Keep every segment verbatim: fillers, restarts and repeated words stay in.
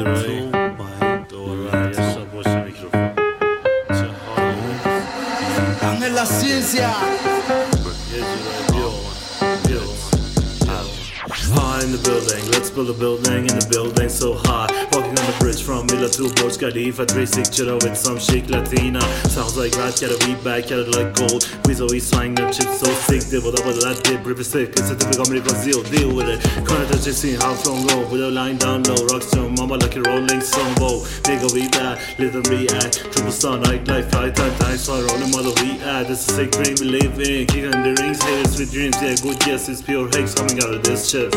جورایی دور برگشتم پشت میکروفون چه حال همه لا ciencia یه جورایی بیا اومد بیا اومد High in the building, let's build a building in the building so high. Walking on the bridge from Mila to Burj Khalifa, three sixty with some chic Latina. Sounds like that, gotta be back, gotta like gold. We always swing that shit so sick. They would have that dip, rip sick. It's a typical American deal, deal with it. Can't touch it, see how from low. With a line down low, rockstone, mama like a rolling stone bow. Big O we bad, let them react. Triple star, nightlife, high time, times fire, rolling mother we add. This is sick dream we live in. Kicking the rings, haters with dreams. Yeah, good guess, it's pure hex coming out of this chest.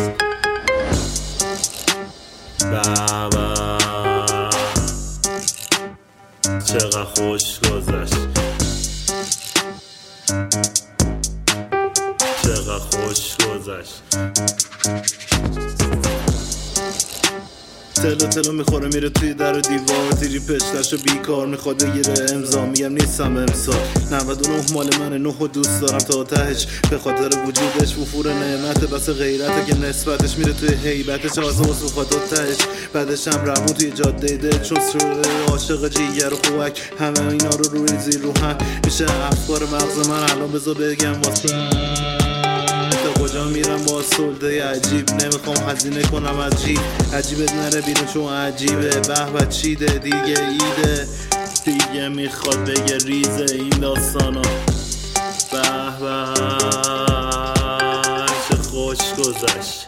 بابا چقدر خوش گذشت چقدر خوش گذشت تلو تلو میخوره میره توی در و دیوار تیری پشتشو بیکار میخواد بگیره امضا میگم نیستم امسال نود و نه مال منه نه و دوست دارم تا تهش به خاطر وجودش وفور نعمت بس غیرته که نسبتش میره توی هیبتش آزوز بخواد و تهش بعدش هم روون توی جاده ده چون سرور عاشق جیگر و خوک همه اینا رو روی زیر رو هم میشه افکار مغز من الان بذار بگم واسه تا کجا میرم با سلطه عجیب نمیخوام هزینه کنم عجیب عجیبت نره بیرون چون عجیبه به به چیده دیگه ایده دیگه میخواد بگه ریزه این داستانا به به چه خوش گذشت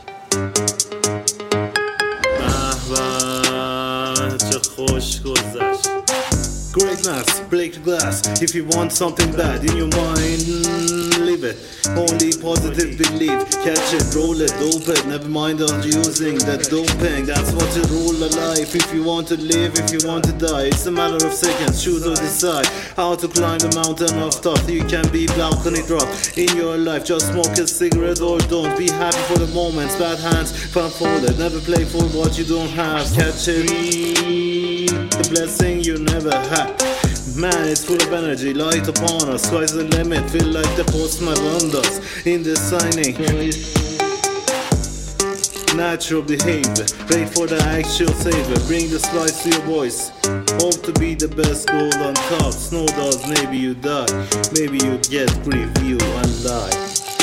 به به چه خوش گذشت Greatness, break the glass. If you want something bad in your mind, leave it. Only positive belief. Catch it, roll it, dope it. Never mind on using that doping. That's what you rule a life. If you want to live, if you want to die, it's a matter of seconds. Choose or decide how to climb the mountain of thought. You can be balcony drop in your life. Just smoke a cigarette or don't. Be happy for the moments. Bad hands, fun folded. Never play for what you don't have. Catch it. The blessing you never had. Man, it's full of energy, light upon us. Sky's the limit, feel like the postman around us. In this signing, natural behavior. Wait for the actual savior. Bring the slice to your voice. Hope to be the best gold on top. Snow does, maybe you die. Maybe you get grief, you and die.